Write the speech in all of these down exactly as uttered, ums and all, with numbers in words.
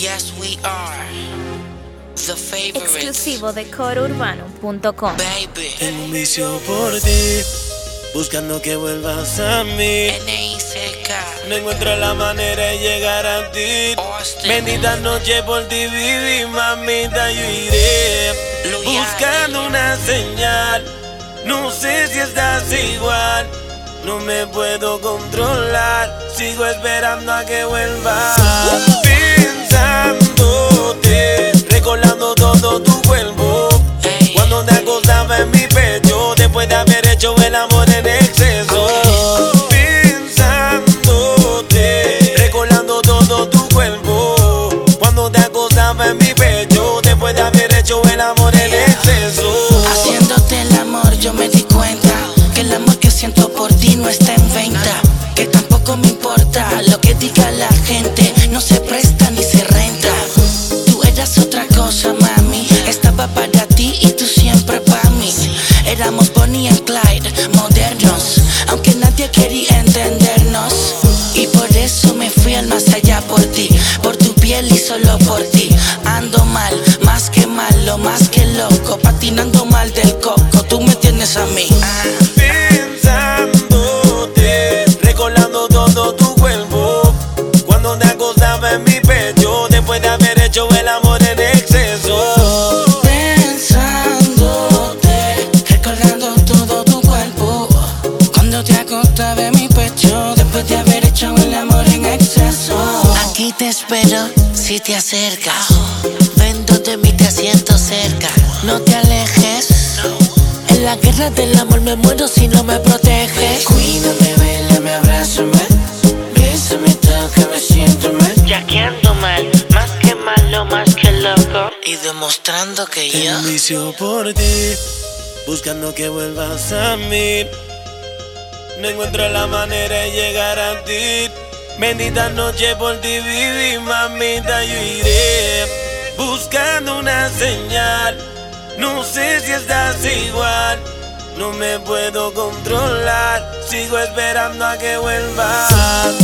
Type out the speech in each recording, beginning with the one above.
Yes, we are the favorite. Exclusivo de coro urbano punto com. Baby. Tengo un vicio por ti, buscando que vuelvas a mí. N I C K. No encuentro la manera de llegar a ti. Austin. Bendita noche por ti viví, mamita, yo iré Luyan. buscando una señal. No sé si estás igual, no me puedo controlar. Sigo esperando a que vuelvas. Pensándote, recordando todo tu cuerpo. Hey. Cuando te acostaba en mi pecho, después de haber hecho el amor en exceso. Pensándote, recordando todo tu cuerpo. Cuando te acostaba en mi pecho, después de haber hecho el amor en exceso. Haciéndote el amor yo me di cuenta que el amor que siento por ti no está en venta. Que tampoco me importa lo que diga la gente, no se presta ni se renta. Tú eras otra cosa, mami, estaba para ti y tú siempre para mí. Éramos Bonnie and Clyde, modernos, aunque nadie quería entendernos. Y por eso me fui al más allá por ti, por tu piel y solo por ti. Ando mal, más que malo, más que loco, patinando mal del coco, tú me tienes a mí. Ah. Pensándote, recordando todo tu cuerpo. Cuando te acostaba en mi pecho, después de haber hecho el amor en exceso. Pensándote, recordando todo tu cuerpo. Cuando te acostaba en mi pecho, después de haber hecho el amor en exceso. Aquí te espero si te acercas. Ven donde mí te siento cerca. No te alejes. En la guerra del amor me muero si no me proteges. Cuídame, vélame, abrázame. Bésame, tócame, siéntame. Ya que ando mal, más que malo, más que loco. Y demostrando que Tengo yo un vicio por ti, buscando que vuelvas a mí. No encuentro la manera de llegar a ti. Bendita noche por ti viví, mamita, yo iré buscando una señal. No sé si estás igual, no me puedo controlar. Sigo esperando a que vuelvas.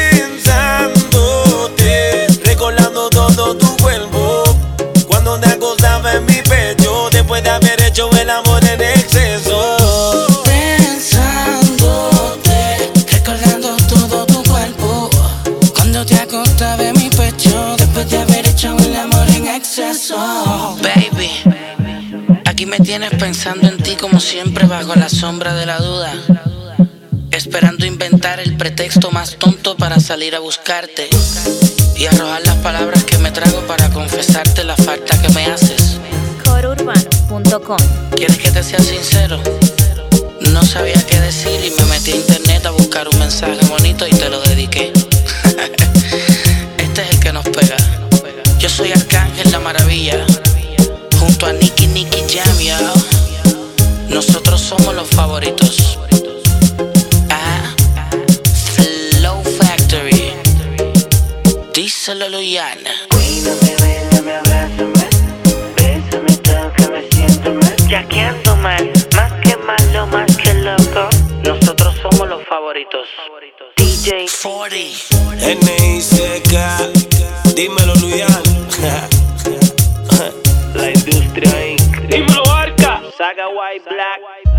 Pensándote, recordando todo tu cuerpo. Cuando te acostaba en mi pecho, después de haber hecho el amor en exceso. Pensándote, recordando todo tu cuerpo. Cuando te acostaba en mi pecho, después de haber hecho el amor en exceso. Baby, aquí me tienes pensando en ti como siempre bajo la sombra de la duda, esperando inventar el pretexto más tonto para salir a buscarte y arrojar las palabras que me trago para confesarte la falta que me haces. coro urbano punto com. ¿Quieres que te sea sincero? No sabía qué decir y me metí a internet a buscar un mensaje bonito y te lo dediqué. Este es el que nos pega. Yo soy Arcángel La Maravilla, junto a Nicky Nicky Jam, yo. Nosotros somos los favoritos. Ah, Flow Factory. Díselo, Luyana. Cuídame, bésame, abrázame. Bésame, tócame, siéntame. Ya que ando mal, más que malo, más que loco. Nosotros somos los favoritos. D J cuarenta. N I C K, dímelo, Luyan. La industria inc. Dímelo, Arca. Saga White Black.